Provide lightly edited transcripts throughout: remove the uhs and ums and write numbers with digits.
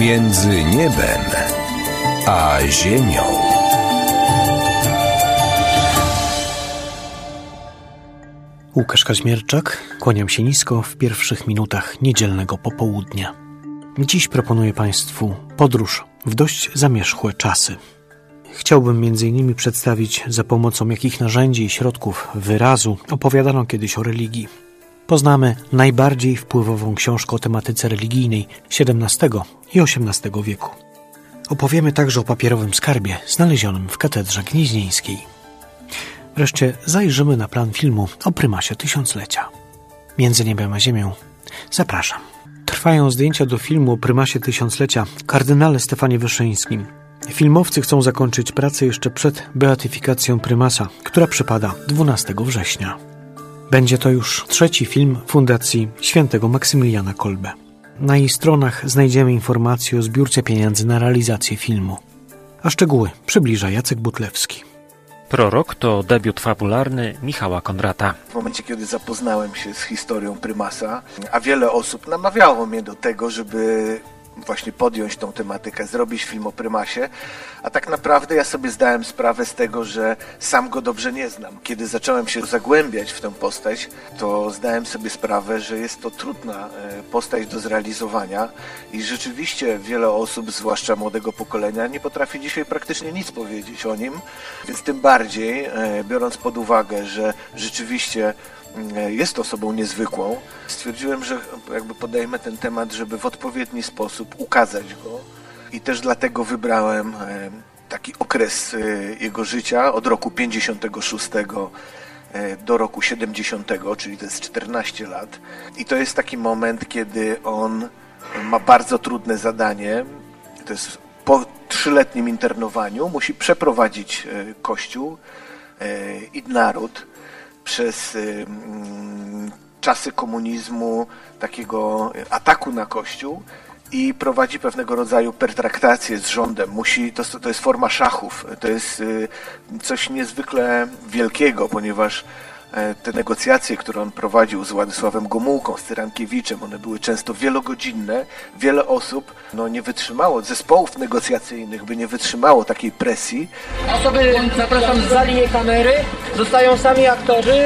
Między niebem a ziemią. Łukasz Kaźmierczak, kłaniam się nisko w pierwszych minutach niedzielnego popołudnia. Dziś proponuję Państwu podróż w dość zamierzchłe czasy. Chciałbym m.in. przedstawić, za pomocą jakich narzędzi i środków wyrazu opowiadano kiedyś o religii. Poznamy najbardziej wpływową książkę o tematyce religijnej XVII i XVIII wieku. Opowiemy także o papierowym skarbie znalezionym w katedrze gnieźnieńskiej. Wreszcie zajrzymy na plan filmu o prymasie tysiąclecia. Między niebem a ziemią. Zapraszam. Trwają zdjęcia do filmu o prymasie tysiąclecia kardynale Stefanie Wyszyńskim. Filmowcy chcą zakończyć pracę jeszcze przed beatyfikacją prymasa, która przypada 12 września. Będzie to już trzeci film Fundacji Świętego Maksymiliana Kolbe. Na jej stronach znajdziemy informacje o zbiórce pieniędzy na realizację filmu. A szczegóły przybliża Jacek Butlewski. Prorok to debiut fabularny Michała Konrata. W momencie, kiedy zapoznałem się z historią prymasa, a wiele osób namawiało mnie do tego, żeby właśnie podjąć tą tematykę, zrobić film o prymasie, a tak naprawdę ja sobie zdałem sprawę z tego, że sam go dobrze nie znam. Kiedy zacząłem się zagłębiać w tę postać, to zdałem sobie sprawę, że jest to trudna postać do zrealizowania i rzeczywiście wiele osób, zwłaszcza młodego pokolenia, nie potrafi dzisiaj praktycznie nic powiedzieć o nim, więc tym bardziej, biorąc pod uwagę, że rzeczywiście jest osobą niezwykłą, stwierdziłem, że jakby podejmę ten temat, żeby w odpowiedni sposób ukazać go i też dlatego wybrałem taki okres jego życia od roku 56 do roku 70, czyli to jest 14 lat. I to jest taki moment, kiedy on ma bardzo trudne zadanie, to jest po 3-letnim internowaniu, musi przeprowadzić Kościół i naród przez czasy komunizmu, takiego ataku na Kościół i prowadzi pewnego rodzaju pertraktację z rządem. To jest forma szachów, to jest coś niezwykle wielkiego, ponieważ te negocjacje, które on prowadził z Władysławem Gomułką, z Cyrankiewiczem, one były często wielogodzinne. Wiele osób nie wytrzymało, zespołów negocjacyjnych by nie wytrzymało takiej presji. Osoby, zapraszam, za linię kamery, zostają sami aktorzy.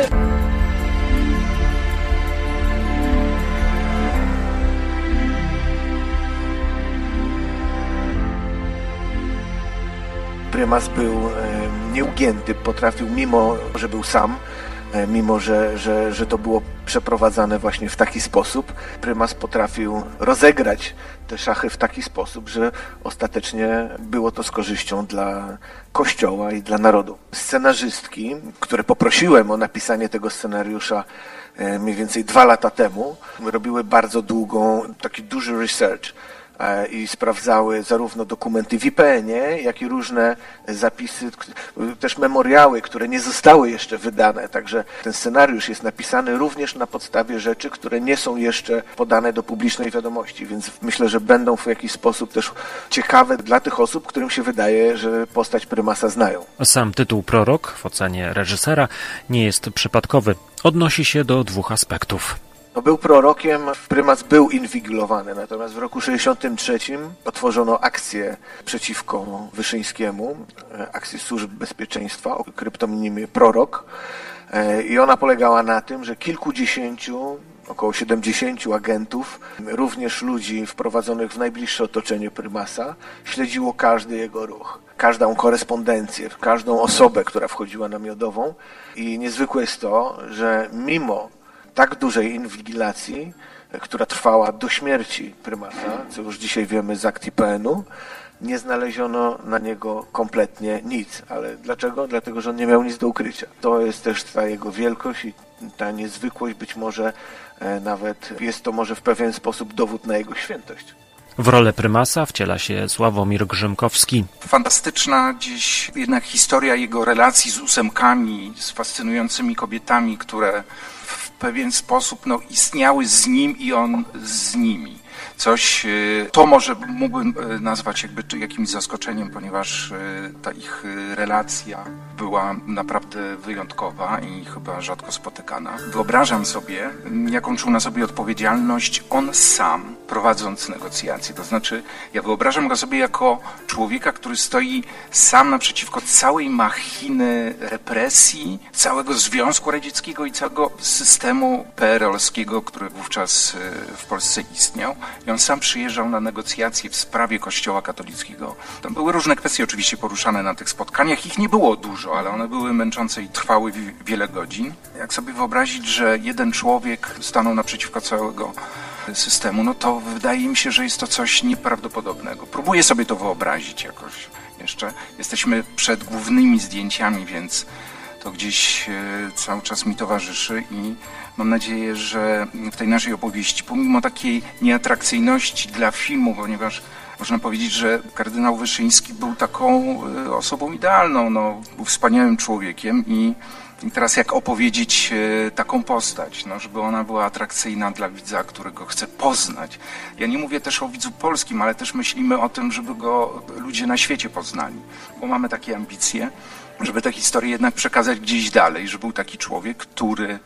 Prymas był nieugięty, potrafił, mimo że był sam, mimo że to było przeprowadzane właśnie w taki sposób, prymas potrafił rozegrać te szachy w taki sposób, że ostatecznie było to z korzyścią dla Kościoła i dla narodu. Scenarzystki, które poprosiłem o napisanie tego scenariusza mniej więcej 2 lata temu, robiły bardzo taki duży research i sprawdzały zarówno dokumenty w IPN-ie, jak i różne zapisy, też memoriały, które nie zostały jeszcze wydane. Także ten scenariusz jest napisany również na podstawie rzeczy, które nie są jeszcze podane do publicznej wiadomości, więc myślę, że będą w jakiś sposób też ciekawe dla tych osób, którym się wydaje, że postać prymasa znają. Sam tytuł Prorok w ocenie reżysera nie jest przypadkowy. Odnosi się do 2 aspektów. Był prorokiem, prymas był inwigilowany, natomiast w roku 1963 otworzono akcję przeciwko Wyszyńskiemu, akcję służb bezpieczeństwa o kryptonimie Prorok i ona polegała na tym, że kilkudziesięciu, około 70 agentów, również ludzi wprowadzonych w najbliższe otoczenie prymasa, śledziło każdy jego ruch, każdą korespondencję, każdą osobę, która wchodziła na Miodową i niezwykłe jest to, że mimo tak dużej inwigilacji, która trwała do śmierci prymasa, co już dzisiaj wiemy z akt IPN-u, nie znaleziono na niego kompletnie nic. Ale dlaczego? Dlatego, że on nie miał nic do ukrycia. To jest też ta jego wielkość i ta niezwykłość, być może nawet jest to może w pewien sposób dowód na jego świętość. W rolę prymasa wciela się Sławomir Grzymkowski. Fantastyczna dziś jednak historia jego relacji z ósemkami, z fascynującymi kobietami, które w pewien sposób istniały z nim i on z nimi. To może mógłbym nazwać jakby jakimś zaskoczeniem, ponieważ ta ich relacja była naprawdę wyjątkowa i chyba rzadko spotykana. Wyobrażam sobie, jaką czuł na sobie odpowiedzialność on sam, prowadząc negocjacje. To znaczy, ja wyobrażam go sobie jako człowieka, który stoi sam naprzeciwko całej machiny represji, całego Związku Radzieckiego i całego systemu PRL-owskiego, który wówczas w Polsce istniał. I on sam przyjeżdżał na negocjacje w sprawie Kościoła katolickiego. Tam były różne kwestie oczywiście poruszane na tych spotkaniach. Ich nie było dużo, ale one były męczące i trwały wiele godzin. Jak sobie wyobrazić, że jeden człowiek stanął naprzeciwko całego systemu, no to wydaje mi się, że jest to coś nieprawdopodobnego. Próbuję sobie to wyobrazić jakoś jeszcze. Jesteśmy przed głównymi zdjęciami, więc to gdzieś cały czas mi towarzyszy i mam nadzieję, że w tej naszej opowieści, pomimo takiej nieatrakcyjności dla filmu, ponieważ można powiedzieć, że kardynał Wyszyński był taką osobą idealną, był wspaniałym człowiekiem i teraz jak opowiedzieć taką postać, żeby ona była atrakcyjna dla widza, którego chce poznać. Ja nie mówię też o widzu polskim, ale też myślimy o tym, żeby go ludzie na świecie poznali, bo mamy takie ambicje, żeby tę historię jednak przekazać gdzieś dalej, że był taki człowiek, który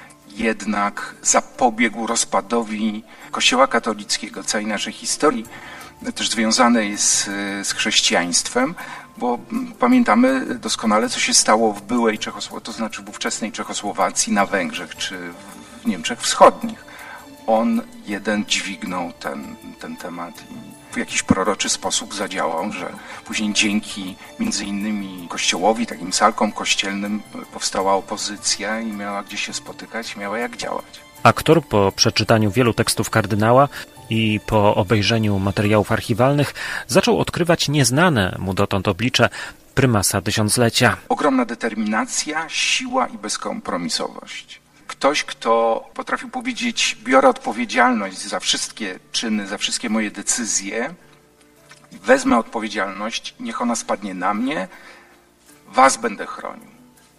jednak zapobiegł rozpadowi Kościoła katolickiego, całej naszej historii, też związanej z chrześcijaństwem, bo pamiętamy doskonale, co się stało w byłej Czechosłowacji, to znaczy w ówczesnej Czechosłowacji, na Węgrzech czy w Niemczech Wschodnich. On jeden dźwignął ten temat i w jakiś proroczy sposób zadziałał, że później dzięki między innymi Kościołowi, takim salkom kościelnym powstała opozycja i miała gdzie się spotykać, miała jak działać. Aktor po przeczytaniu wielu tekstów kardynała i po obejrzeniu materiałów archiwalnych zaczął odkrywać nieznane mu dotąd oblicze prymasa tysiąclecia. Ogromna determinacja, siła i bezkompromisowość. Ktoś, kto potrafił powiedzieć, biorę odpowiedzialność za wszystkie czyny, za wszystkie moje decyzje, wezmę odpowiedzialność, niech ona spadnie na mnie, was będę chronił.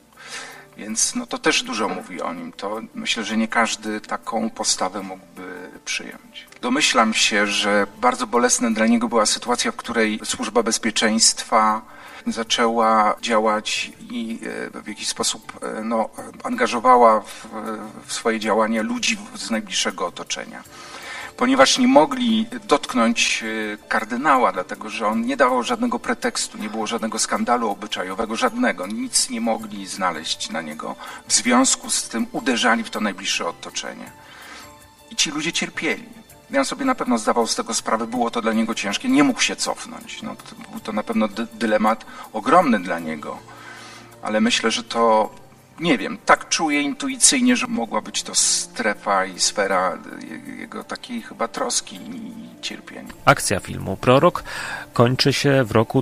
Więc to też dużo mówi o nim. To myślę, że nie każdy taką postawę mógłby przyjąć. Domyślam się, że bardzo bolesna dla niego była sytuacja, w której Służba Bezpieczeństwa zaczęła działać i w jakiś sposób angażowała w swoje działania ludzi z najbliższego otoczenia. Ponieważ nie mogli dotknąć kardynała, dlatego że on nie dawał żadnego pretekstu, nie było żadnego skandalu obyczajowego, żadnego. Nic nie mogli znaleźć na niego. W związku z tym uderzali w to najbliższe otoczenie. I ci ludzie cierpieli. Ja sobie na pewno zdawał z tego sprawę, było to dla niego ciężkie, nie mógł się cofnąć. Był to na pewno dylemat ogromny dla niego, ale myślę, że to, nie wiem, tak czuję intuicyjnie, że mogła być to strefa i sfera jego takiej chyba troski i cierpienia. Akcja filmu Prorok kończy się w roku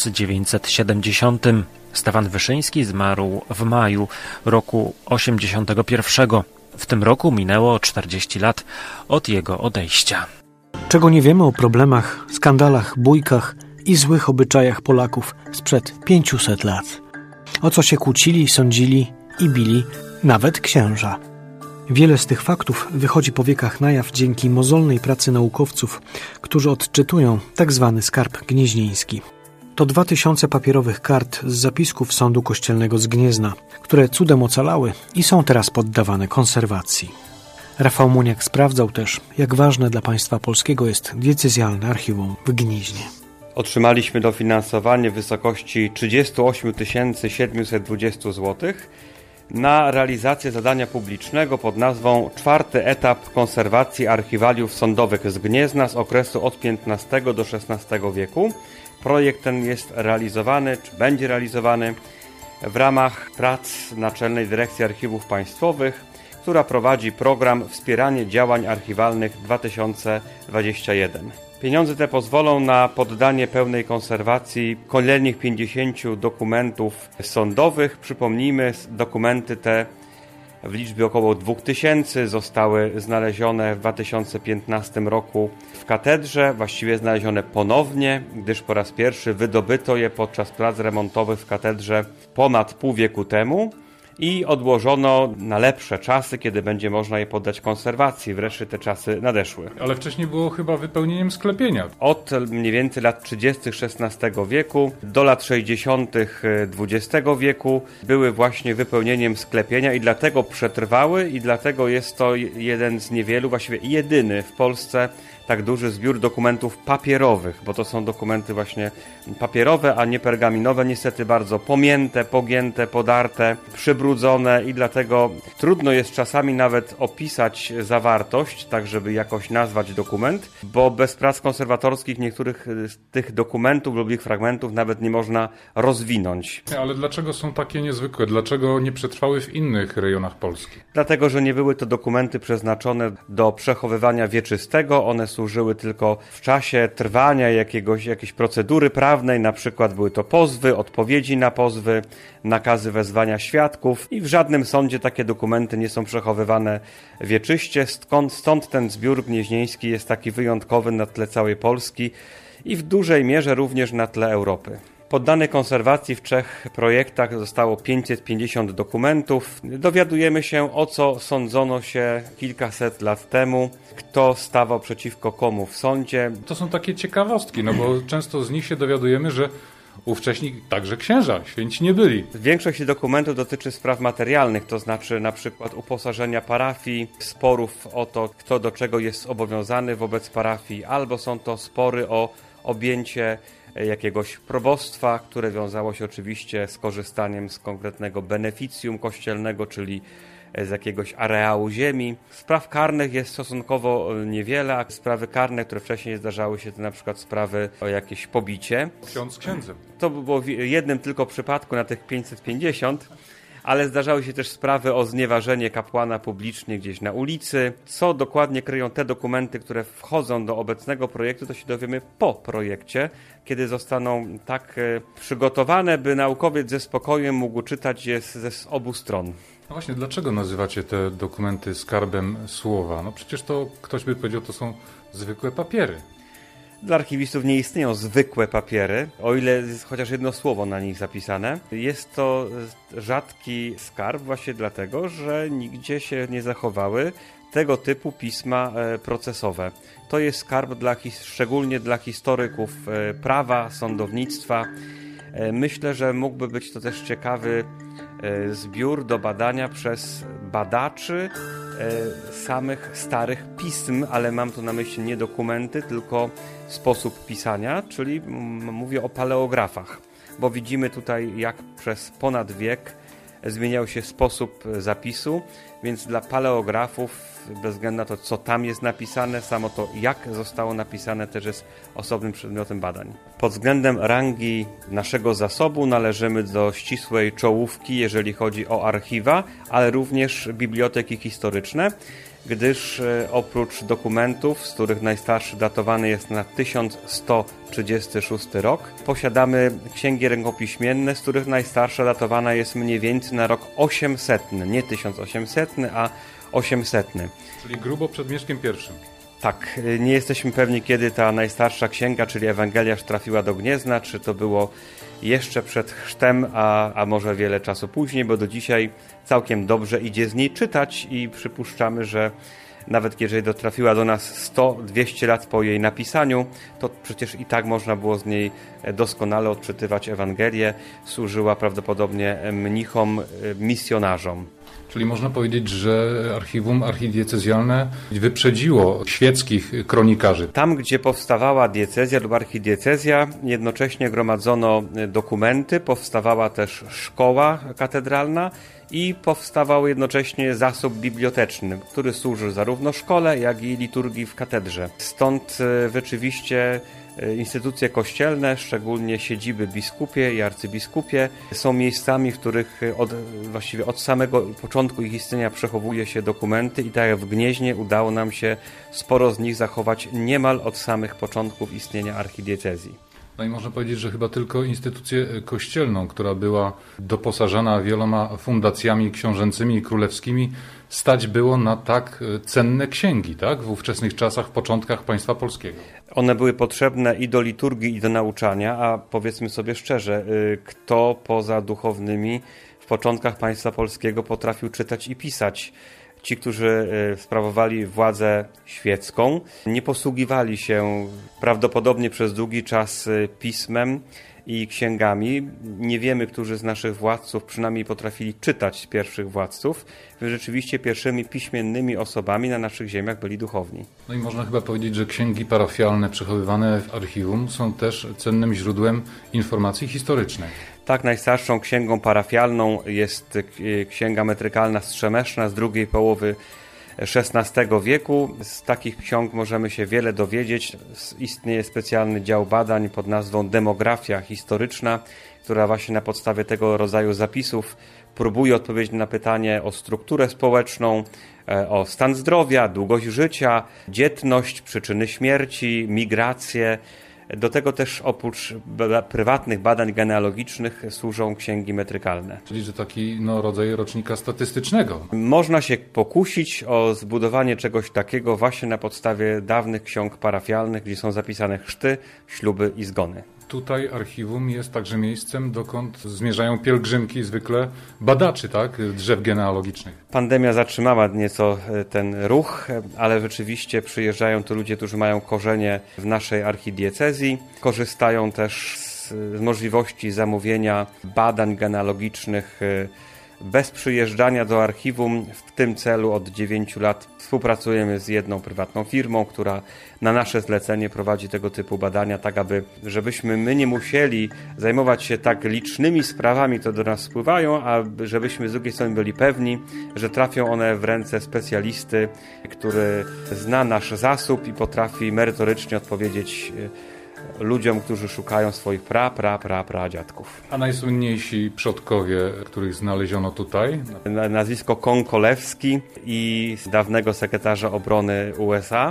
1970. Stefan Wyszyński zmarł w maju roku 81. W tym roku minęło 40 lat od jego odejścia. Czego nie wiemy o problemach, skandalach, bójkach i złych obyczajach Polaków sprzed 500 lat. O co się kłócili, sądzili i bili nawet księża. Wiele z tych faktów wychodzi po wiekach na jaw dzięki mozolnej pracy naukowców, którzy odczytują tzw. skarb gnieźnieński. To 2000 papierowych kart z zapisków Sądu Kościelnego z Gniezna, które cudem ocalały i są teraz poddawane konserwacji. Rafał Muniak sprawdzał też, jak ważne dla państwa polskiego jest diecezjalne archiwum w Gnieźnie. Otrzymaliśmy dofinansowanie w wysokości 38 720 zł na realizację zadania publicznego pod nazwą 4. etap konserwacji archiwaliów sądowych z Gniezna z okresu od XV do XVI wieku. Projekt ten jest realizowany, czy będzie realizowany w ramach prac Naczelnej Dyrekcji Archiwów Państwowych, która prowadzi program Wspieranie Działań Archiwalnych 2021. Pieniądze te pozwolą na poddanie pełnej konserwacji kolejnych 50 dokumentów sądowych. Przypomnijmy, dokumenty te w liczbie około 2000 zostały znalezione w 2015 roku w katedrze, właściwie znalezione ponownie, gdyż po raz pierwszy wydobyto je podczas prac remontowych w katedrze ponad pół wieku temu. i odłożono na lepsze czasy, kiedy będzie można je poddać konserwacji. Wreszcie te czasy nadeszły. Ale wcześniej było chyba wypełnieniem sklepienia. Od mniej więcej lat 30. XVI wieku do lat 60. XX wieku były właśnie wypełnieniem sklepienia i dlatego przetrwały i dlatego jest to jeden z niewielu, właściwie jedyny w Polsce tak duży zbiór dokumentów papierowych, bo to są dokumenty właśnie papierowe, a nie pergaminowe, niestety bardzo pomięte, pogięte, podarte, przybrudzone i dlatego trudno jest czasami nawet opisać zawartość, tak żeby jakoś nazwać dokument, bo bez prac konserwatorskich niektórych z tych dokumentów lub ich fragmentów nawet nie można rozwinąć. Ale dlaczego są takie niezwykłe? Dlaczego nie przetrwały w innych rejonach Polski? Dlatego, że nie były to dokumenty przeznaczone do przechowywania wieczystego, one służyły tylko w czasie trwania jakiejś procedury prawnej, na przykład były to pozwy, odpowiedzi na pozwy, nakazy wezwania świadków i w żadnym sądzie takie dokumenty nie są przechowywane wieczyście, stąd ten zbiór gnieźnieński jest taki wyjątkowy na tle całej Polski i w dużej mierze również na tle Europy. Poddanych konserwacji w 3 projektach zostało 550 dokumentów. Dowiadujemy się, o co sądzono się kilkaset lat temu, kto stawał przeciwko komu w sądzie. To są takie ciekawostki, no bo często z nich się dowiadujemy, że ówcześni także księża święci nie byli. Większość dokumentów dotyczy spraw materialnych, to znaczy na przykład uposażenia parafii, sporów o to, kto do czego jest zobowiązany wobec parafii, albo są to spory o objęcie jakiegoś probostwa, które wiązało się oczywiście z korzystaniem z konkretnego beneficjum kościelnego, czyli z jakiegoś areału ziemi. Spraw karnych jest stosunkowo niewiele, a sprawy karne, które wcześniej zdarzały się, to na przykład sprawy o jakieś pobicie. Ksiądz z księdzem. To było w jednym tylko przypadku na tych 550, ale zdarzały się też sprawy o znieważenie kapłana publicznie gdzieś na ulicy. Co dokładnie kryją te dokumenty, które wchodzą do obecnego projektu, to się dowiemy po projekcie, kiedy zostaną tak przygotowane, by naukowiec ze spokojem mógł czytać je z obu stron. No właśnie, dlaczego nazywacie te dokumenty skarbem słowa? No przecież to, ktoś by powiedział, to są zwykłe papiery. Dla archiwistów nie istnieją zwykłe papiery, o ile jest chociaż jedno słowo na nich zapisane. Jest to rzadki skarb właśnie dlatego, że nigdzie się nie zachowały tego typu pisma procesowe. To jest skarb szczególnie dla historyków prawa, sądownictwa. Myślę, że mógłby być to też ciekawy zbiór do badania przez badaczy samych starych pism, ale mam tu na myśli nie dokumenty, tylko sposób pisania, czyli mówię o paleografach, bo widzimy tutaj, jak przez ponad wiek zmieniał się sposób zapisu, więc dla paleografów, bez względu na to, co tam jest napisane, samo to, jak zostało napisane, też jest osobnym przedmiotem badań. Pod względem rangi naszego zasobu należymy do ścisłej czołówki, jeżeli chodzi o archiwa, ale również biblioteki historyczne, gdyż oprócz dokumentów, z których najstarszy datowany jest na 1136 rok, posiadamy księgi rękopiśmienne, z których najstarsza datowana jest mniej więcej na rok 800, nie 1800, a 800. Czyli grubo przed Mieszkiem I. Tak, nie jesteśmy pewni, kiedy ta najstarsza księga, czyli Ewangeliarz, trafiła do Gniezna, czy to było jeszcze przed chrztem, a może wiele czasu później, bo do dzisiaj całkiem dobrze idzie z niej czytać i przypuszczamy, że nawet jeżeli trafiła do nas 100-200 lat po jej napisaniu, to przecież i tak można było z niej doskonale odczytywać Ewangelię. Służyła prawdopodobnie mnichom, misjonarzom. Czyli można powiedzieć, że archiwum archidiecezjalne wyprzedziło świeckich kronikarzy. Tam, gdzie powstawała diecezja lub archidiecezja, jednocześnie gromadzono dokumenty, powstawała też szkoła katedralna i powstawał jednocześnie zasób biblioteczny, który służył zarówno szkole, jak i liturgii w katedrze. Stąd rzeczywiście instytucje kościelne, szczególnie siedziby biskupie i arcybiskupie, są miejscami, w których właściwie od samego początku ich istnienia przechowuje się dokumenty i tak jak w Gnieźnie udało nam się sporo z nich zachować niemal od samych początków istnienia archidiecezji. No i można powiedzieć, że chyba tylko instytucję kościelną, która była doposażana wieloma fundacjami książęcymi i królewskimi, stać było na tak cenne księgi, tak? W ówczesnych czasach, w początkach państwa polskiego. One były potrzebne i do liturgii, i do nauczania, a powiedzmy sobie szczerze, kto poza duchownymi w początkach państwa polskiego potrafił czytać i pisać. Ci, którzy sprawowali władzę świecką, nie posługiwali się prawdopodobnie przez długi czas pismem i księgami. Nie wiemy, którzy z naszych władców przynajmniej potrafili czytać pierwszych władców. Rzeczywiście pierwszymi piśmiennymi osobami na naszych ziemiach byli duchowni. No i można chyba powiedzieć, że księgi parafialne przechowywane w archiwum są też cennym źródłem informacji historycznej. Tak, najstarszą księgą parafialną jest księga metrykalna Strzemeszna z drugiej połowy XVI wieku. Z takich ksiąg możemy się wiele dowiedzieć. Istnieje specjalny dział badań pod nazwą Demografia historyczna, która właśnie na podstawie tego rodzaju zapisów próbuje odpowiedzieć na pytanie o strukturę społeczną, o stan zdrowia, długość życia, dzietność, przyczyny śmierci, migracje. Do tego też oprócz prywatnych badań genealogicznych służą księgi metrykalne. Czyli że taki rodzaj rocznika statystycznego. Można się pokusić o zbudowanie czegoś takiego właśnie na podstawie dawnych ksiąg parafialnych, gdzie są zapisane chrzty, śluby i zgony. Tutaj archiwum jest także miejscem, dokąd zmierzają pielgrzymki zwykle badaczy, tak, drzew genealogicznych. Pandemia zatrzymała nieco ten ruch, ale rzeczywiście przyjeżdżają tu ludzie, którzy mają korzenie w naszej archidiecezji. Korzystają też z możliwości zamówienia badań genealogicznych bez przyjeżdżania do archiwum. W tym celu od 9 lat współpracujemy z jedną prywatną firmą, która na nasze zlecenie prowadzi tego typu badania, tak żebyśmy my nie musieli zajmować się tak licznymi sprawami, które do nas spływają, a żebyśmy z drugiej strony byli pewni, że trafią one w ręce specjalisty, który zna nasz zasób i potrafi merytorycznie odpowiedzieć ludziom, którzy szukają swoich pradziadków. A najsłynniejsi przodkowie, których znaleziono tutaj? Nazwisko Konkolewski i dawnego sekretarza obrony USA.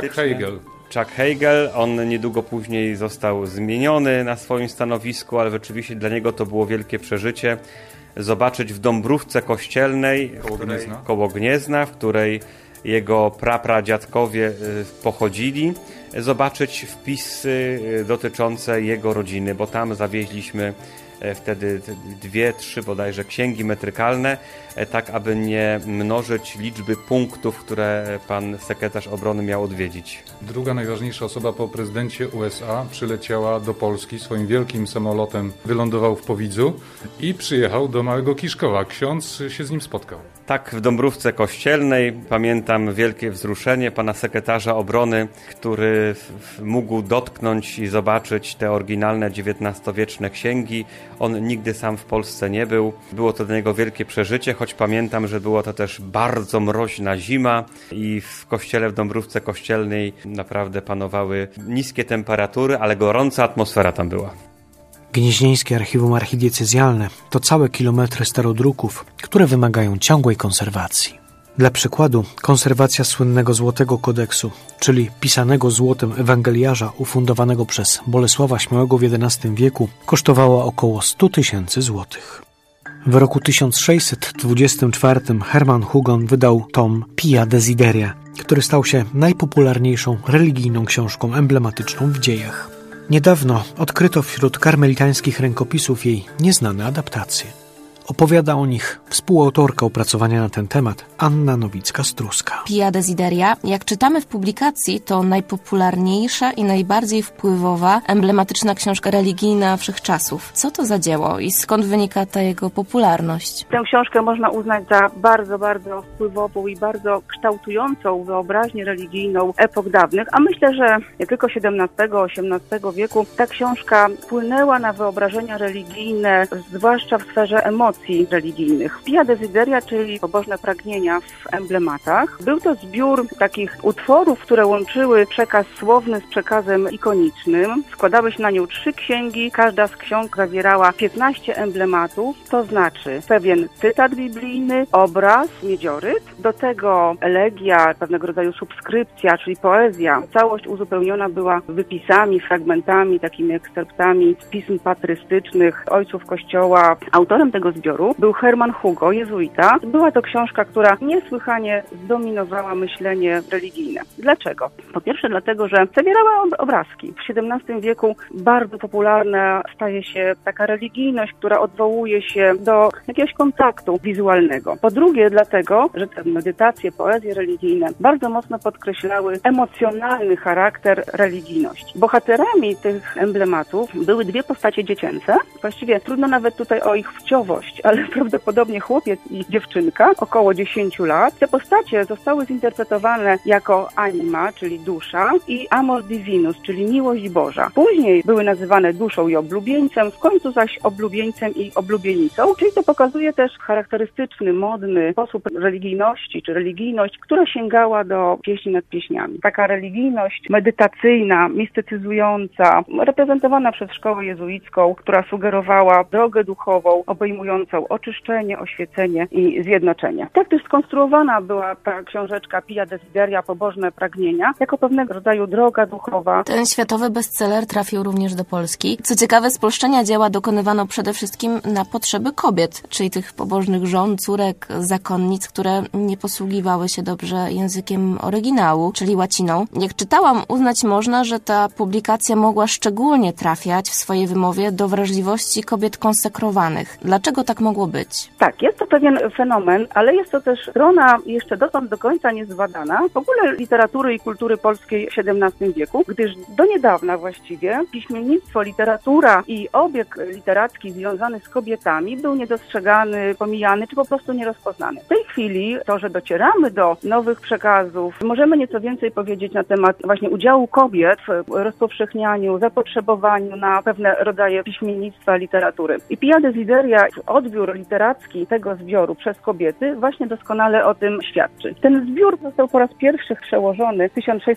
Chuck Hagel, on niedługo później został zmieniony na swoim stanowisku, ale rzeczywiście dla niego to było wielkie przeżycie zobaczyć w Dąbrówce Kościelnej koło Gniezna, w której jego pradziadkowie pochodzili, zobaczyć wpisy dotyczące jego rodziny, bo tam zawieźliśmy wtedy 2-3 bodajże księgi metrykalne, tak aby nie mnożyć liczby punktów, które pan sekretarz obrony miał odwiedzić. Druga najważniejsza osoba po prezydencie USA przyleciała do Polski swoim wielkim samolotem, wylądował w Powidzu i przyjechał do Małego Kiszkowa. Ksiądz się z nim spotkał. Tak, w Dąbrówce Kościelnej pamiętam wielkie wzruszenie pana sekretarza obrony, który mógł dotknąć i zobaczyć te oryginalne XIX-wieczne księgi. On nigdy sam w Polsce nie był. Było to dla niego wielkie przeżycie, choć pamiętam, że była to też bardzo mroźna zima i w kościele w Dąbrówce Kościelnej naprawdę panowały niskie temperatury, ale gorąca atmosfera tam była. Gnieźnieńskie Archiwum Archidiecezjalne to całe kilometry starodruków, które wymagają ciągłej konserwacji. Dla przykładu, konserwacja słynnego Złotego Kodeksu, czyli pisanego złotem Ewangeliarza ufundowanego przez Bolesława Śmiałego w XI wieku, kosztowała około 100 000 złotych. W roku 1624 Hermann Hugon wydał tom Pia Desideria, który stał się najpopularniejszą religijną książką emblematyczną w dziejach. Niedawno odkryto wśród karmelitańskich rękopisów jej nieznane adaptacje. Opowiada o nich współautorka opracowania na ten temat Anna Nowicka-Struska. Pia Desideria, jak czytamy w publikacji, to najpopularniejsza i najbardziej wpływowa, emblematyczna książka religijna wszechczasów. Co to za dzieło i skąd wynika ta jego popularność? Tę książkę można uznać za bardzo, bardzo wpływową i bardzo kształtującą wyobraźnię religijną epok dawnych, a myślę, że nie tylko XVII-XVIII wieku ta książka wpłynęła na wyobrażenia religijne, zwłaszcza w sferze emocji religijnych. Pia Desideria, czyli pobożne pragnienia w emblematach, był to zbiór takich utworów, które łączyły przekaz słowny z przekazem ikonicznym. Składały się na nią 3 księgi, każda z ksiąg zawierała 15 emblematów, to znaczy pewien cytat biblijny, obraz, miedzioryt, do tego elegia, pewnego rodzaju subskrypcja, czyli poezja. Całość uzupełniona była wypisami, fragmentami, takimi eksterptami z pism patrystycznych ojców Kościoła. Autorem tego zbioru zbioru był Hermann Hugo, jezuita. Była to książka, która niesłychanie zdominowała myślenie religijne. Dlaczego? Po pierwsze dlatego, że zawierała obrazki. W XVII wieku bardzo popularna staje się taka religijność, która odwołuje się do jakiegoś kontaktu wizualnego. Po drugie dlatego, że te medytacje, poezje religijne bardzo mocno podkreślały emocjonalny charakter religijności. Bohaterami tych emblematów były dwie postacie dziecięce. Właściwie trudno nawet tutaj o ich płciowość, ale prawdopodobnie chłopiec i dziewczynka, około 10 lat. Te postacie zostały zinterpretowane jako anima, czyli dusza, i amor divinus, czyli miłość Boża. Później były nazywane duszą i oblubieńcem, w końcu zaś oblubieńcem i oblubienicą, czyli to pokazuje też charakterystyczny, modny sposób religijności, czy religijność, która sięgała do pieśni nad pieśniami. Taka religijność medytacyjna, mistycyzująca, reprezentowana przez szkołę jezuicką, która sugerowała drogę duchową, obejmującą oczyszczenie, oświecenie i zjednoczenie. Tak też skonstruowana była ta książeczka Pia Desideria, Pobożne Pragnienia, jako pewnego rodzaju droga duchowa. Ten światowy bestseller trafił również do Polski. Co ciekawe, spolszczenia dzieła dokonywano przede wszystkim na potrzeby kobiet, czyli tych pobożnych żon, córek, zakonnic, które nie posługiwały się dobrze językiem oryginału, czyli łaciną. Jak czytałam, uznać można, że ta publikacja mogła szczególnie trafiać w swojej wymowie do wrażliwości kobiet konsekrowanych. Dlaczego tak mogło być? Tak, jest to pewien fenomen, ale jest to też strona jeszcze dotąd do końca niezbadana w ogóle literatury i kultury polskiej w XVII wieku, gdyż do niedawna właściwie piśmiennictwo, literatura i obieg literacki związany z kobietami był niedostrzegany, pomijany czy po prostu nierozpoznany. W tej chwili to, że docieramy do nowych przekazów, możemy nieco więcej powiedzieć na temat właśnie udziału kobiet w rozpowszechnianiu, zapotrzebowaniu na pewne rodzaje piśmiennictwa, literatury. I Pia Desideria, odbiór literacki tego zbioru przez kobiety właśnie doskonale o tym świadczy. Ten zbiór został po raz pierwszy przełożony w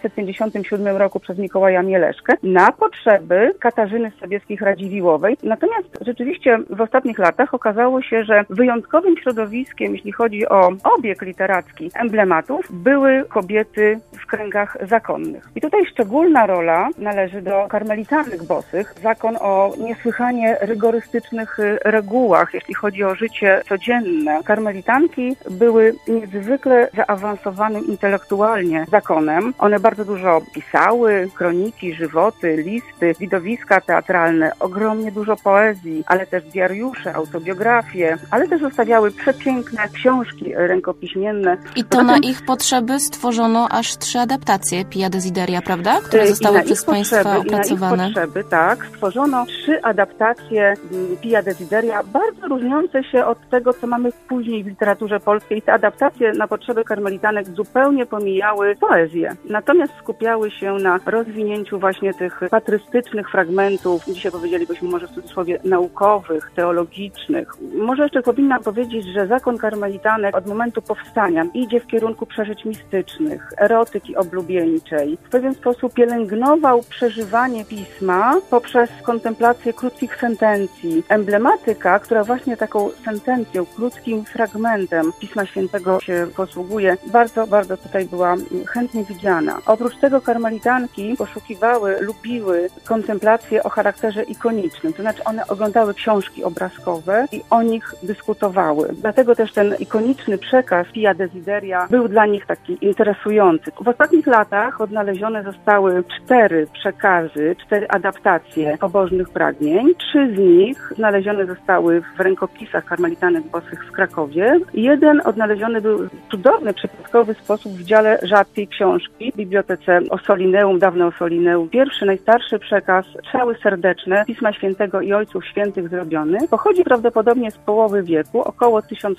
1657 roku przez Mikołaja Mieleszkę na potrzeby Katarzyny Sobieskiej-Radziwiłłowej. Natomiast rzeczywiście w ostatnich latach okazało się, że wyjątkowym środowiskiem, jeśli chodzi o obieg literacki emblematów, były kobiety w kręgach zakonnych. I tutaj szczególna rola należy do karmelitanek bosych. Zakon o niesłychanie rygorystycznych regułach, jeśli chodzi o życie codzienne. Karmelitanki były niezwykle zaawansowanym intelektualnie zakonem. One bardzo dużo pisały, kroniki, żywoty, listy, widowiska teatralne, ogromnie dużo poezji, ale też diariusze, autobiografie, ale też zostawiały przepiękne książki rękopiśmienne. I to na ich potrzeby stworzono aż 3 adaptacje Pia Desideria, prawda? Które zostały przez Państwa opracowane. Na ich potrzeby, tak. Stworzono 3 adaptacje Pia Desideria, bardzo różniące się od tego, co mamy później w literaturze polskiej. Te adaptacje na potrzeby karmelitanek zupełnie pomijały poezję. Natomiast skupiały się na rozwinięciu właśnie tych patrystycznych fragmentów, dzisiaj powiedzielibyśmy może w cudzysłowie naukowych, teologicznych. Może jeszcze powinnam powiedzieć, że zakon karmelitanek od momentu powstania idzie w kierunku przeżyć mistycznych, erotyki oblubieńczej. W pewien sposób pielęgnował przeżywanie pisma poprzez kontemplację krótkich sentencji. Emblematyka, która właśnie taką sentencją, krótkim fragmentem Pisma Świętego się posługuje, bardzo, bardzo tutaj była chętnie widziana. Oprócz tego karmelitanki poszukiwały, lubiły kontemplacje o charakterze ikonicznym, to znaczy one oglądały książki obrazkowe i o nich dyskutowały. Dlatego też ten ikoniczny przekaz Pia Desideria był dla nich taki interesujący. W ostatnich latach odnalezione zostały 4 przekazy, 4 adaptacje pobożnych pragnień. 3 z nich znalezione zostały w rękopisach karmelitanek bosych w Krakowie. Jeden odnaleziony był w cudowny, przypadkowy sposób w dziale rzadkiej książki w bibliotece Ossolineum, dawne Ossolineum. Pierwszy, najstarszy przekaz, strzały serdeczne Pisma Świętego i Ojców Świętych zrobiony, pochodzi prawdopodobnie z połowy wieku, około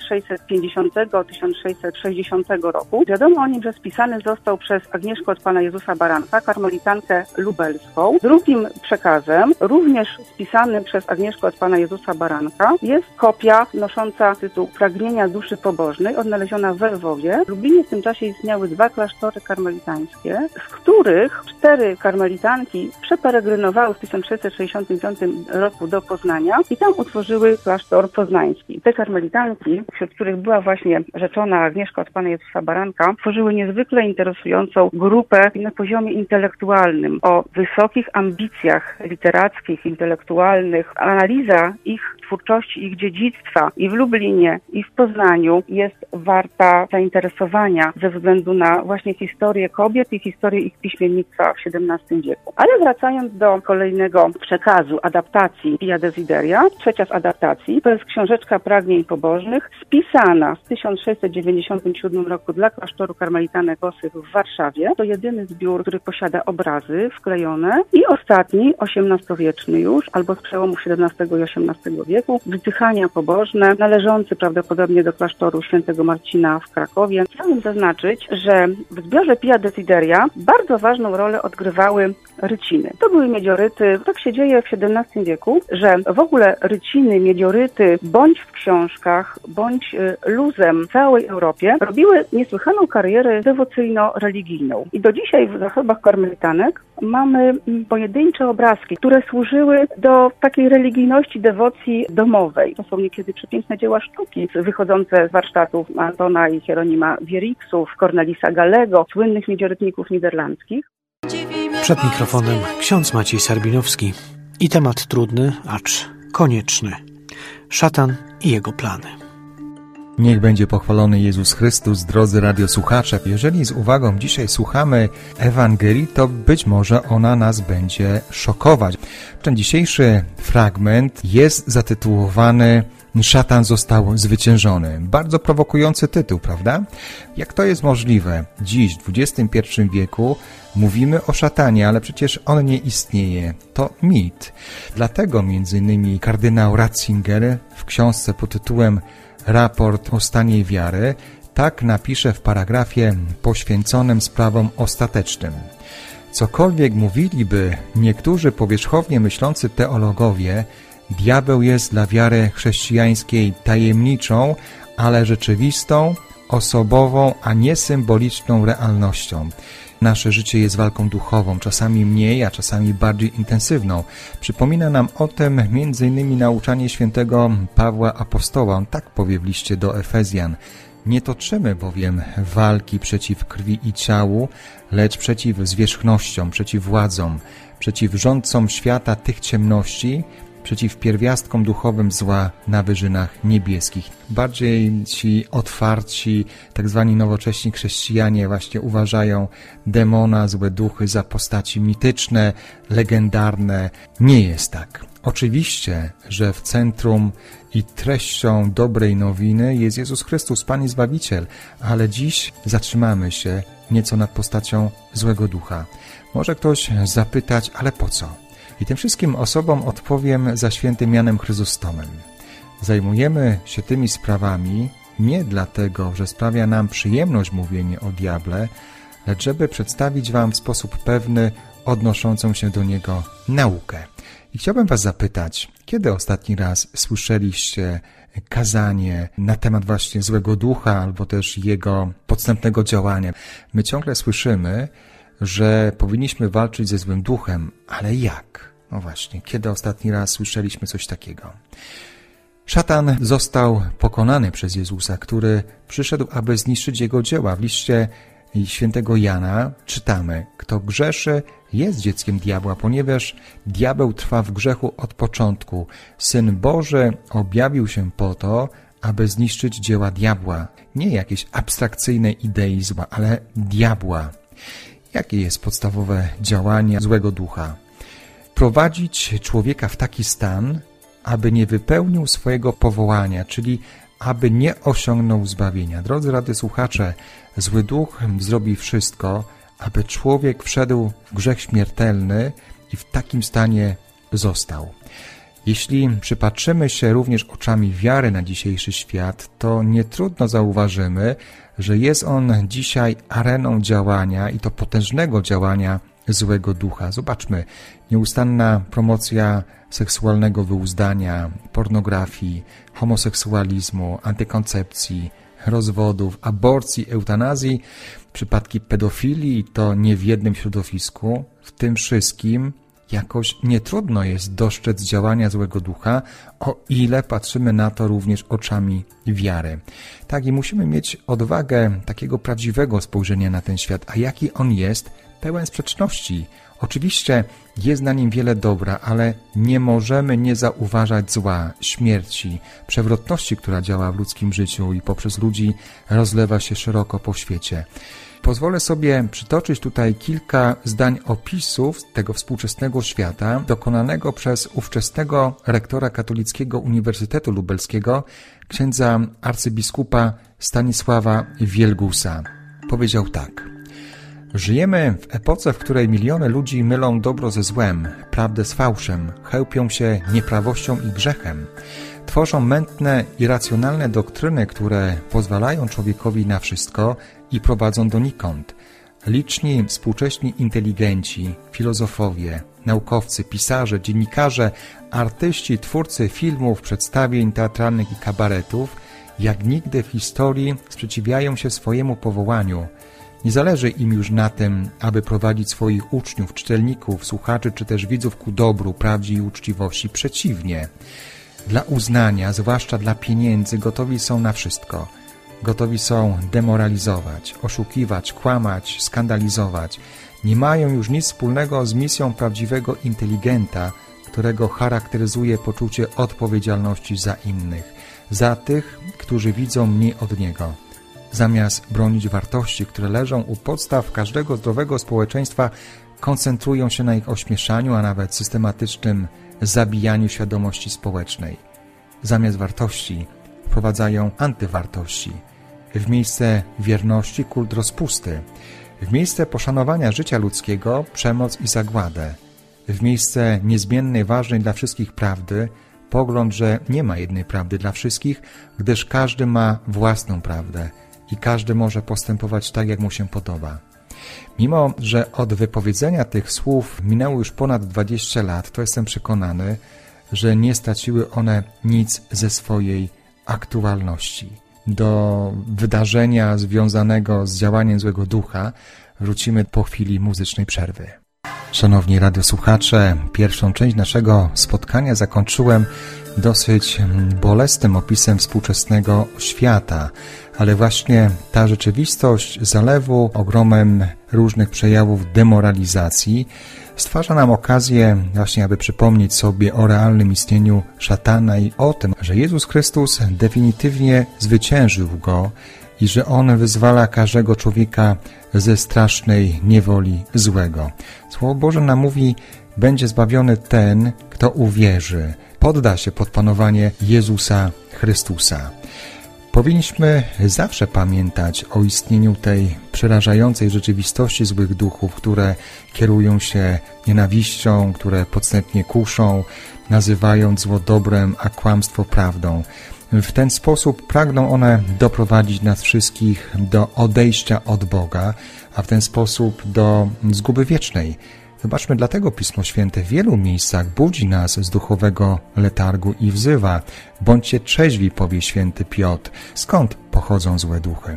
1650-1660 roku. Wiadomo o nim, że spisany został przez Agnieszkę od Pana Jezusa Baranka, karmelitankę lubelską. Drugim przekazem, również spisanym przez Agnieszkę od Pana Jezusa Baranka, jest kopia nosząca tytuł Pragnienia duszy pobożnej, odnaleziona w Lwowie. W Lublinie w tym czasie istniały 2 klasztory karmelitańskie, z których 4 karmelitanki przeperegrynowały w 1665 roku do Poznania i tam utworzyły klasztor poznański. Te karmelitanki, wśród których była właśnie rzeczona Agnieszka od Pana Jezusa Baranka, tworzyły niezwykle interesującą grupę na poziomie intelektualnym, o wysokich ambicjach literackich, intelektualnych. Analiza ich twórczości, ich dziedzictwa i w Lublinie, i w Poznaniu jest warta zainteresowania ze względu na właśnie historię kobiet i historię ich piśmiennictwa w XVII wieku. Ale wracając do kolejnego przekazu, adaptacji Pia Desideria, trzecia z adaptacji, to jest książeczka Pragnień Pobożnych, spisana w 1697 roku dla klasztoru karmelitanek Osych w Warszawie. To jedyny zbiór, który posiada obrazy wklejone i ostatni, XVIII już, albo z przełomu XVII i XVIII wieku, wzdychania pobożne, należący prawdopodobnie do klasztoru świętego Marcina w Krakowie. Chciałabym zaznaczyć, że w zbiorze Pia Desideria bardzo ważną rolę odgrywały ryciny. To były miedzioryty. Tak się dzieje w XVII wieku, że w ogóle ryciny, miedzioryty, bądź w książkach, bądź luzem w całej Europie, robiły niesłychaną karierę dewocyjno-religijną. I do dzisiaj w zachowach karmelitanek mamy pojedyncze obrazki, które służyły do takiej religijności, dewocji domowej. To są niekiedy przepiękne dzieła sztuki, wychodzące z warsztatów Antona i Hieronima Wieriksów, Cornelisa Gallego, słynnych miedziorytników niderlandzkich. Przed mikrofonem ksiądz Maciej Sarbinowski i temat trudny, acz konieczny. Szatan i jego plany. Niech będzie pochwalony Jezus Chrystus, drodzy radiosłuchacze. Jeżeli z uwagą dzisiaj słuchamy Ewangelii, to być może ona nas będzie szokować. Ten dzisiejszy fragment jest zatytułowany Szatan został zwyciężony. Bardzo prowokujący tytuł, prawda? Jak to jest możliwe? Dziś, w XXI wieku, mówimy o szatanie, ale przecież on nie istnieje. To mit. Dlatego m.in. kardynał Ratzinger w książce pod tytułem Raport o stanie wiary tak napisze w paragrafie poświęconym sprawom ostatecznym. Cokolwiek mówiliby niektórzy powierzchownie myślący teologowie, diabeł jest dla wiary chrześcijańskiej tajemniczą, ale rzeczywistą, osobową, a nie symboliczną realnością. Nasze życie jest walką duchową, czasami mniej, a czasami bardziej intensywną. Przypomina nam o tym m.in. nauczanie świętego Pawła Apostoła. On tak powie w liście do Efezjan. Nie toczymy bowiem walki przeciw krwi i ciału, lecz przeciw zwierzchnościom, przeciw władzom, przeciw rządcom świata tych ciemności, przeciw pierwiastkom duchowym zła na wyżynach niebieskich. Bardziej ci otwarci, tak zwani nowocześni chrześcijanie właśnie uważają demona, złe duchy za postaci mityczne, legendarne. Nie jest tak. Oczywiście, że w centrum i treścią dobrej nowiny jest Jezus Chrystus, Pan i Zbawiciel, ale dziś zatrzymamy się nieco nad postacią złego ducha. Może ktoś zapytać, ale po co? I tym wszystkim osobom odpowiem za świętym Janem Chryzostomem. Zajmujemy się tymi sprawami nie dlatego, że sprawia nam przyjemność mówienie o diable, lecz żeby przedstawić wam w sposób pewny odnoszącą się do niego naukę. I chciałbym was zapytać, kiedy ostatni raz słyszeliście kazanie na temat właśnie złego ducha albo też jego podstępnego działania? My ciągle słyszymy, że powinniśmy walczyć ze złym duchem, ale jak? No właśnie, kiedy ostatni raz słyszeliśmy coś takiego? Szatan został pokonany przez Jezusa, który przyszedł, aby zniszczyć jego dzieła. W liście świętego Jana czytamy, kto grzeszy, jest dzieckiem diabła, ponieważ diabeł trwa w grzechu od początku. Syn Boży objawił się po to, aby zniszczyć dzieła diabła. Nie jakieś abstrakcyjne idei zła, ale diabła. Jakie jest podstawowe działanie złego ducha? Prowadzić człowieka w taki stan, aby nie wypełnił swojego powołania, czyli aby nie osiągnął zbawienia. Drodzy radiosłuchacze, zły duch zrobi wszystko, aby człowiek wszedł w grzech śmiertelny i w takim stanie został. Jeśli przypatrzymy się również oczami wiary na dzisiejszy świat, to nie trudno zauważymy, że jest on dzisiaj areną działania i to potężnego działania złego ducha. Zobaczmy, nieustanna promocja seksualnego wyuzdania, pornografii, homoseksualizmu, antykoncepcji, rozwodów, aborcji, eutanazji, przypadki pedofilii, to nie w jednym środowisku. W tym wszystkim jakoś nietrudno jest dostrzec działania złego ducha, o ile patrzymy na to również oczami wiary. Tak, i musimy mieć odwagę takiego prawdziwego spojrzenia na ten świat, a jaki on jest, pełen sprzeczności. Oczywiście jest na nim wiele dobra, ale nie możemy nie zauważać zła, śmierci, przewrotności, która działa w ludzkim życiu i poprzez ludzi rozlewa się szeroko po świecie. Pozwolę sobie przytoczyć tutaj kilka zdań opisów tego współczesnego świata, dokonanego przez ówczesnego rektora Katolickiego Uniwersytetu Lubelskiego, księdza arcybiskupa Stanisława Wielgusa. Powiedział tak: żyjemy w epoce, w której miliony ludzi mylą dobro ze złem, prawdę z fałszem, chełpią się nieprawością i grzechem. Tworzą mętne, irracjonalne doktryny, które pozwalają człowiekowi na wszystko i prowadzą donikąd. Liczni współcześni inteligenci, filozofowie, naukowcy, pisarze, dziennikarze, artyści, twórcy filmów, przedstawień teatralnych i kabaretów, jak nigdy w historii sprzeciwiają się swojemu powołaniu. Nie zależy im już na tym, aby prowadzić swoich uczniów, czytelników, słuchaczy czy też widzów ku dobru, prawdzie i uczciwości. Przeciwnie. Dla uznania, zwłaszcza dla pieniędzy, gotowi są na wszystko. Gotowi są demoralizować, oszukiwać, kłamać, skandalizować. Nie mają już nic wspólnego z misją prawdziwego inteligenta, którego charakteryzuje poczucie odpowiedzialności za innych, za tych, którzy widzą mniej od niego. Zamiast bronić wartości, które leżą u podstaw każdego zdrowego społeczeństwa, koncentrują się na ich ośmieszaniu, a nawet systematycznym zabijaniu świadomości społecznej. Zamiast wartości wprowadzają antywartości. W miejsce wierności kult rozpusty. W miejsce poszanowania życia ludzkiego przemoc i zagładę. W miejsce niezmiennej, ważnej dla wszystkich prawdy pogląd, że nie ma jednej prawdy dla wszystkich, gdyż każdy ma własną prawdę i każdy może postępować tak, jak mu się podoba. Mimo że od wypowiedzenia tych słów minęło już ponad 20 lat, to jestem przekonany, że nie straciły one nic ze swojej aktualności. Do wydarzenia związanego z działaniem złego ducha wrócimy po chwili muzycznej przerwy. Szanowni radiosłuchacze, pierwszą część naszego spotkania zakończyłem dosyć bolesnym opisem współczesnego świata, ale właśnie ta rzeczywistość zalewu ogromem różnych przejawów demoralizacji stwarza nam okazję właśnie, aby przypomnieć sobie o realnym istnieniu szatana i o tym, że Jezus Chrystus definitywnie zwyciężył go i że On wyzwala każdego człowieka ze strasznej niewoli złego. Słowo Boże nam mówi, będzie zbawiony ten, kto uwierzy, podda się pod panowanie Jezusa Chrystusa. Powinniśmy zawsze pamiętać o istnieniu tej przerażającej rzeczywistości złych duchów, które kierują się nienawiścią, które podstępnie kuszą, nazywając zło dobrem, a kłamstwo prawdą. W ten sposób pragną one doprowadzić nas wszystkich do odejścia od Boga, a w ten sposób do zguby wiecznej. Zobaczmy, dlatego Pismo Święte w wielu miejscach budzi nas z duchowego letargu i wzywa: bądźcie trzeźwi, powie święty Piotr. Skąd pochodzą złe duchy?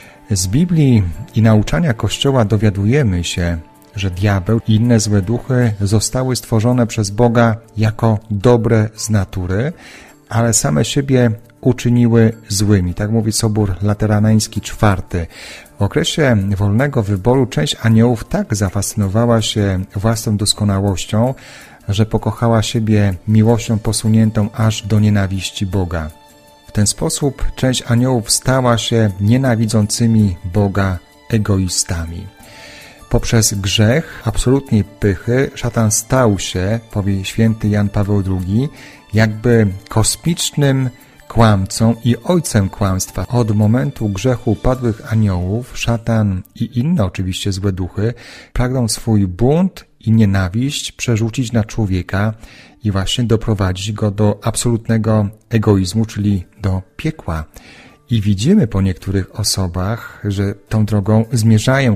Z Biblii i nauczania Kościoła dowiadujemy się, że diabeł i inne złe duchy zostały stworzone przez Boga jako dobre z natury, ale same siebie uczyniły złymi. Tak mówi Sobór Lateráński IV. W okresie wolnego wyboru część aniołów tak zafascynowała się własną doskonałością, że pokochała siebie miłością posuniętą aż do nienawiści Boga. W ten sposób część aniołów stała się nienawidzącymi Boga egoistami. Poprzez grzech absolutnej pychy szatan stał się, powie święty Jan Paweł II, jakby kosmicznym kłamcą i ojcem kłamstwa. Od momentu grzechu upadłych aniołów szatan i inne oczywiście złe duchy pragną swój bunt i nienawiść przerzucić na człowieka i właśnie doprowadzić go do absolutnego egoizmu, czyli do piekła. I widzimy po niektórych osobach, że tą drogą zmierzają.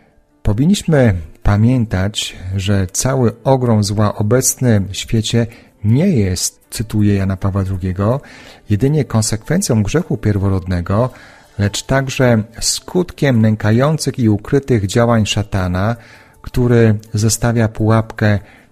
Powinniśmy pamiętać, że cały ogrom zła obecny w świecie nie jest, cytuję Jana Pawła II, jedynie konsekwencją grzechu pierworodnego, lecz także skutkiem nękających i ukrytych działań szatana, który zestawia pułapkę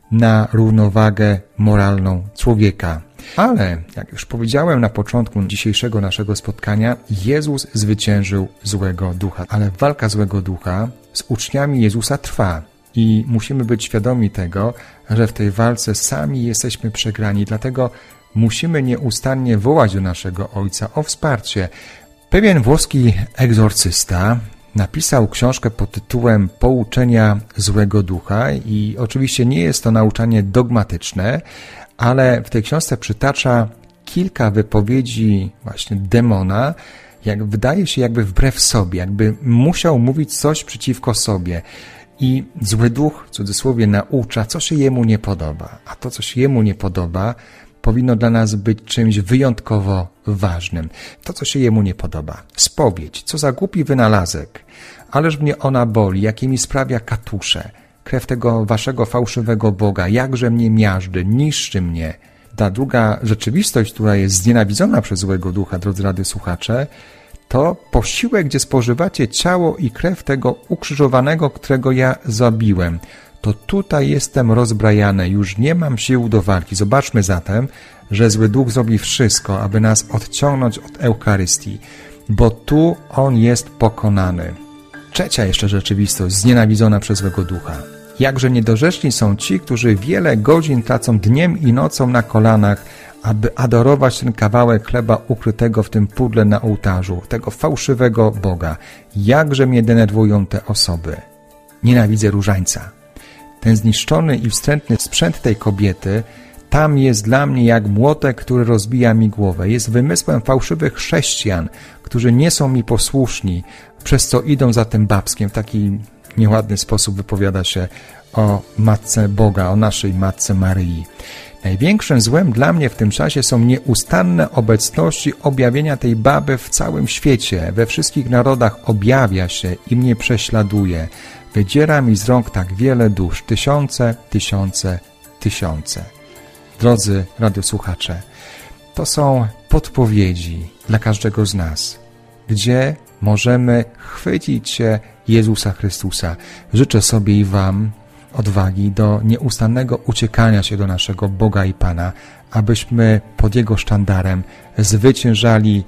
na równowagę moralną człowieka. Ale, jak już powiedziałem na początku dzisiejszego naszego spotkania, Jezus zwyciężył złego ducha. Ale walka złego ducha z uczniami Jezusa trwa. I musimy być świadomi tego, że w tej walce sami jesteśmy przegrani. Dlatego musimy nieustannie wołać do naszego Ojca o wsparcie. Pewien włoski egzorcysta napisał książkę pod tytułem Pouczenia złego ducha i oczywiście nie jest to nauczanie dogmatyczne, ale w tej książce przytacza kilka wypowiedzi właśnie demona, jak wydaje się jakby wbrew sobie, jakby musiał mówić coś przeciwko sobie. I zły duch, w cudzysłowie, naucza, co się jemu nie podoba. A to, co się jemu nie podoba, powinno dla nas być czymś wyjątkowo ważnym. To, co się jemu nie podoba. Spowiedź, co za głupi wynalazek. Ależ mnie ona boli, jakie mi sprawia katusze. Krew tego waszego fałszywego Boga, jakże mnie miażdży, niszczy mnie. Ta druga rzeczywistość, która jest znienawidzona przez złego ducha, drodzy radiosłuchacze, to posiłek, gdzie spożywacie ciało i krew tego ukrzyżowanego, którego ja zabiłem. To tutaj jestem rozbrajany, już nie mam sił do walki. Zobaczmy zatem, że zły duch zrobi wszystko, aby nas odciągnąć od Eucharystii, bo tu on jest pokonany. Trzecia jeszcze rzeczywistość, znienawidzona przez złego ducha. Jakże niedorzeczni są ci, którzy wiele godzin tracą dniem i nocą na kolanach, aby adorować ten kawałek chleba ukrytego w tym pudle na ołtarzu, tego fałszywego Boga. Jakże mnie denerwują te osoby. Nienawidzę różańca. Ten zniszczony i wstrętny sprzęt tej kobiety tam jest dla mnie jak młotek, który rozbija mi głowę. Jest wymysłem fałszywych chrześcijan, którzy nie są mi posłuszni, przez co idą za tym babskiem. W taki nieładny sposób wypowiada się o Matce Boga, o naszej Matce Maryi. Największym złem dla mnie w tym czasie są nieustanne obecności objawienia tej baby w całym świecie. We wszystkich narodach objawia się i mnie prześladuje. Wydziera mi z rąk tak wiele dusz. Tysiące, tysiące, tysiące. Drodzy radiosłuchacze, to są podpowiedzi dla każdego z nas, gdzie możemy chwycić się Jezusa Chrystusa. Życzę sobie i wam odwagi do nieustannego uciekania się do naszego Boga i Pana, abyśmy pod Jego sztandarem zwyciężali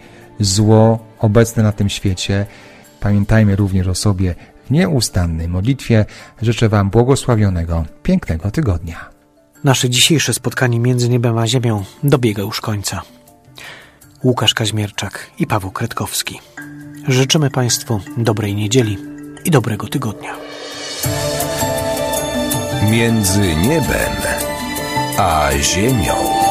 zło obecne na tym świecie. Pamiętajmy również o sobie w nieustannej modlitwie. Życzę wam błogosławionego, pięknego tygodnia. Nasze dzisiejsze spotkanie między niebem a ziemią dobiega już końca. Łukasz Kaźmierczak i Paweł Kretkowski. Życzymy Państwu dobrej niedzieli i dobrego tygodnia. Między niebem a ziemią.